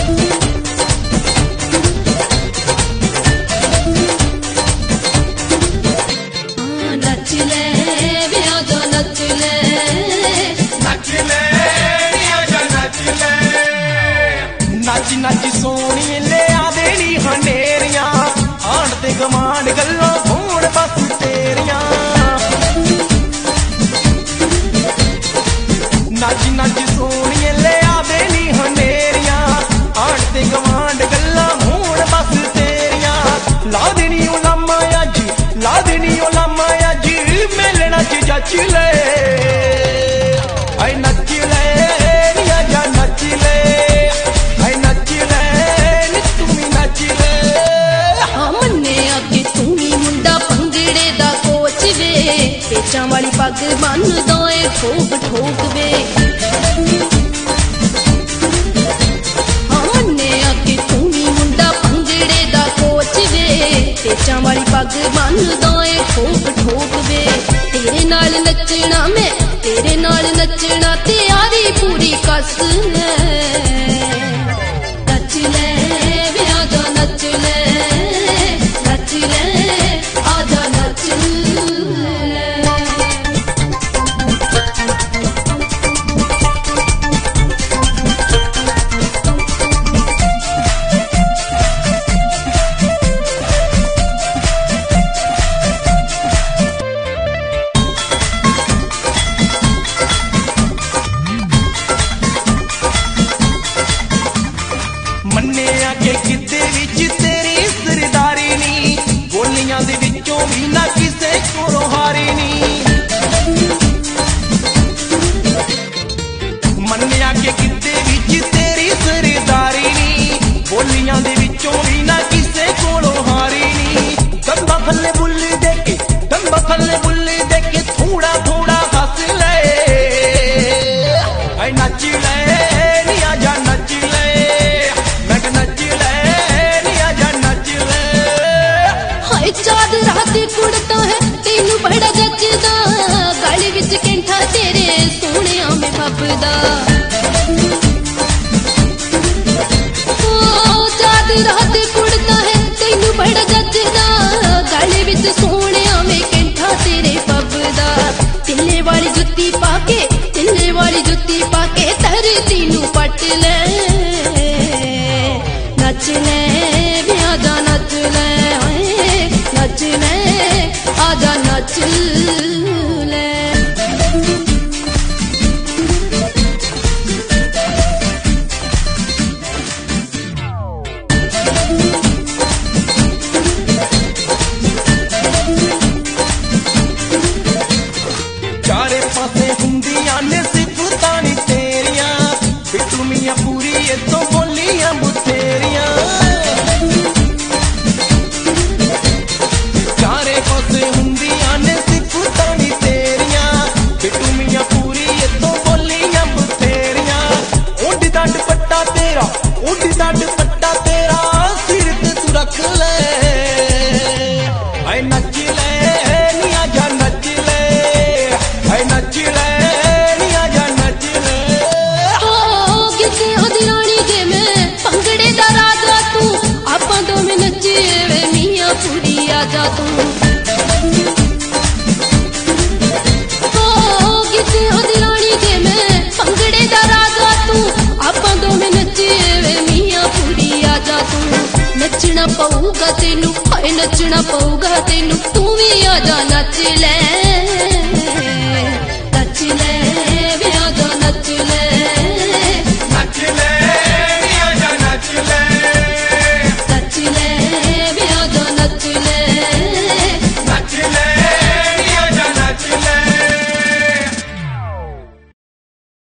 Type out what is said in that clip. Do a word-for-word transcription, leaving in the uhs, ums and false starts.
नच नच सोनी ले आ देनी हनेरियां आंड ते गमांड गल्लों होण बस तेरियां। नच नच सोनी ले आ देनी हनेरियां आंड ते गमांड गल्लों होण बस तेरियां। ला देनी ओ लामा अज ला देनी ओ लामा अज मिलना च जच ले आई नच ले आजा नच ले पेचां वाली पग बन दोए ठोक ठोक वे। हाँ मन्ने अगे तू भी मुंडा भंगड़े दा कोच वे पेचां वाली पग बन दोए ठोक ठोक वे। तेरे नाल नचना मैं तेरे नाल नचना तैयारी पूरी कस ले नच ले वे आजा नच ले नच ले आजा नच मन्ने आके किते विच तेरी सरदारी नी बोलियां दे विचों भी ना किसे कोलों हारी नी। मन्ने आके किते विच तेरी सरदारी नी बोलियां दे विचों भी ना किसे कोलों हारी नी। दंबा थल्ले बुल्ली देके दंबा थल्ले बुल्ली देके थोड़ा थोड़ा हंस ले आई नच ले नी आजा नच ले चाँद रात कुड़ता है तेनू बड़ा जचदा गले विच कैंठा तेरे सोहणिया में फबदा। चाँद रात कुड़ता है तेनू बड़ा जचदा गले विच सोहणिया में कैंठा तेरे फबदा। तिल्ले वाली जुत्ती पाके तिल्ले वाली जुत्ती पाके धरती नू पट ले नच ले वे आजा नच ले नच ले आजा नच ले। चारे पासे हुंदियां ने सिफतां नी तेरियां बिट्टू मियां पूरी इत्थों बोलियां बुथेरियां। उड़ी दा दुपट्टा तेरा सिर ते तू रख ले आई नच ले नी आजा नच ले आई नच ले नी आजा नच ले। ओ किसे ओदी रानी जे मैं भंगड़े दा राजा तू आपां दोवें नच्चे वे मियां पूरी आजा तू। ओ किसे ओदी रानी जे मैं भंगड़े दा राजा तू आपां दोवें नच्चे आजा तू। नचना पऊगा तेनू हाय नचना पऊगा तेनू तू भी आजा